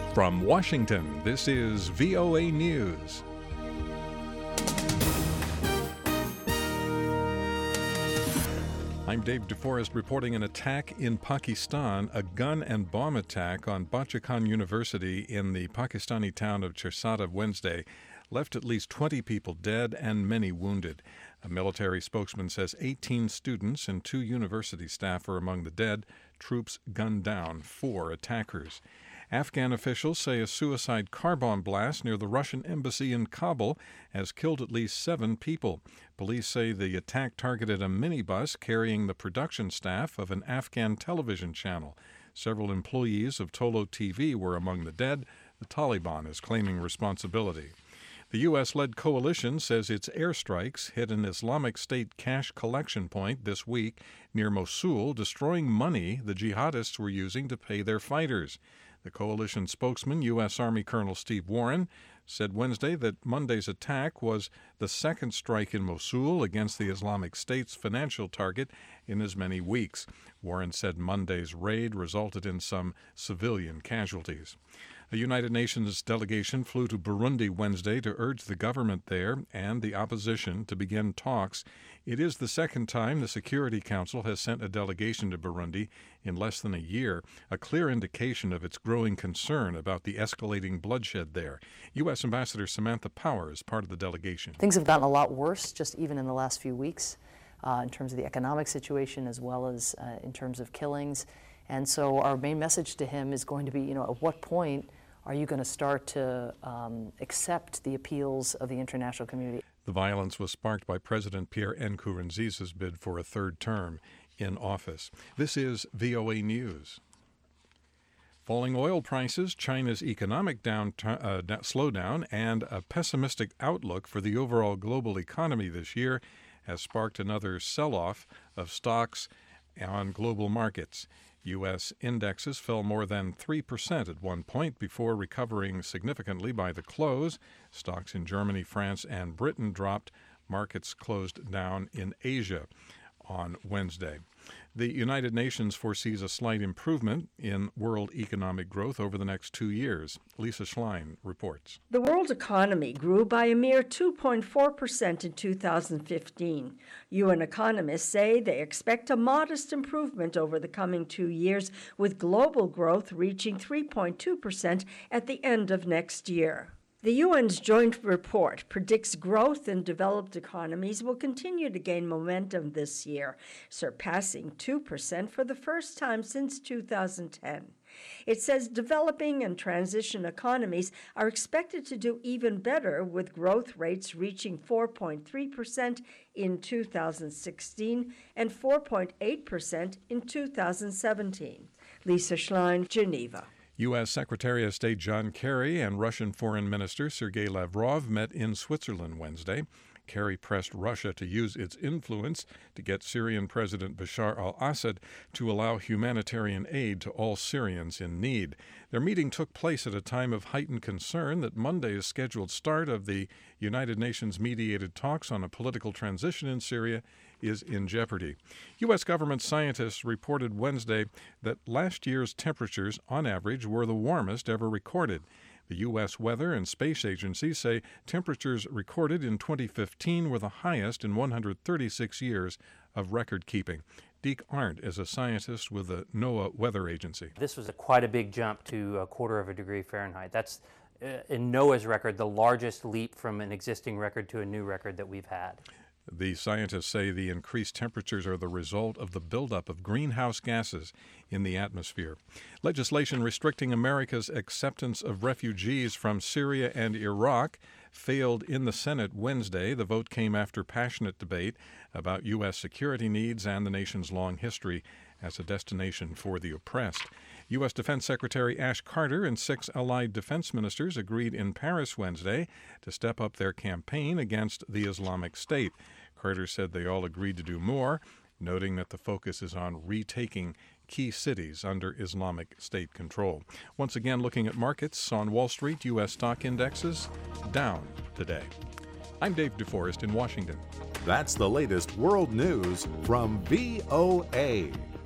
From Washington, this is VOA News. I'm Dave DeForest reporting an attack in Pakistan, a gun and bomb attack on Bacha Khan University in the Pakistani town of Chersada Wednesday left at least 20 people dead and many wounded. A military spokesman says 18 students and 2 university staff are among the dead. Troops gunned down 4 attackers. Afghan officials say a suicide car bomb blast near the Russian embassy in Kabul has killed at least 7 people. Police say the attack targeted a minibus carrying the production staff of an Afghan television channel. Several employees of Tolo TV were among the dead. The Taliban is claiming responsibility. The U.S.-led coalition says its airstrikes hit an Islamic State cash collection point this week near Mosul, destroying money the jihadists were using to pay their fighters. The coalition spokesman, U.S. Army Colonel Steve Warren, said Wednesday that Monday's attack was the second strike in Mosul against the Islamic State's financial target in as many weeks. Warren said Monday's raid resulted in some civilian casualties. A United Nations delegation flew to Burundi Wednesday to urge the government there and the opposition to begin talks. It is the second time the Security Council has sent a delegation to Burundi in less than a year, a clear indication of its growing concern about the escalating bloodshed there. U.S. Ambassador Samantha Power is part of the delegation. Things have gotten a lot worse just even in the last few weeks in terms of the economic situation as well as in terms of killings. And so our main message to him is going to be, at what point are you going to start to accept the appeals of the international community? The violence was sparked by President Pierre Nkurunziza's bid for a third term in office. This is VOA News. Falling oil prices, China's economic slowdown, and a pessimistic outlook for the overall global economy this year has sparked another sell-off of stocks on global markets. U.S. indexes fell more than 3% at one point before recovering significantly by the close. Stocks in Germany, France, and Britain dropped. Markets closed down in Asia on Wednesday. The United Nations foresees a slight improvement in world economic growth over the next 2 years. Lisa Schlein reports. The world economy grew by a mere 2.4% in 2015. UN economists say they expect a modest improvement over the coming 2 years, with global growth reaching 3.2% at the end of next year. The UN's joint report predicts growth in developed economies will continue to gain momentum this year, surpassing 2% for the first time since 2010. It says developing and transition economies are expected to do even better, with growth rates reaching 4.3% in 2016 and 4.8% in 2017. Lisa Schlein, Geneva. U.S. Secretary of State John Kerry and Russian Foreign Minister Sergei Lavrov met in Switzerland Wednesday. Kerry pressed Russia to use its influence to get Syrian President Bashar al-Assad to allow humanitarian aid to all Syrians in need. Their meeting took place at a time of heightened concern that Monday's scheduled start of the United Nations mediated talks on a political transition in Syria is in jeopardy. U.S. government scientists reported Wednesday that last year's temperatures, on average, were the warmest ever recorded. The U.S. Weather and Space Agency say temperatures recorded in 2015 were the highest in 136 years of record-keeping. Deke Arndt is a scientist with the NOAA Weather Agency. This was quite a big jump to 1/4 degree Fahrenheit. That's, in NOAA's record, the largest leap from an existing record to a new record that we've had. The scientists say the increased temperatures are the result of the buildup of greenhouse gases in the atmosphere. Legislation restricting America's acceptance of refugees from Syria and Iraq failed in the Senate Wednesday. The vote came after passionate debate about U.S. security needs and the nation's long history as a destination for the oppressed. U.S. Defense Secretary Ash Carter and 6 allied defense ministers agreed in Paris Wednesday to step up their campaign against the Islamic State. Carter said they all agreed to do more, noting that the focus is on retaking key cities under Islamic State control. Once again, looking at markets on Wall Street, U.S. stock indexes down today. I'm Dave DeForest in Washington. That's the latest world news from VOA.